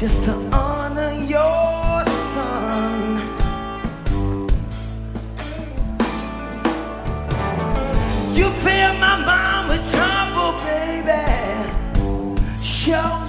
just to honor your son. You fill my mind with trouble, baby. Show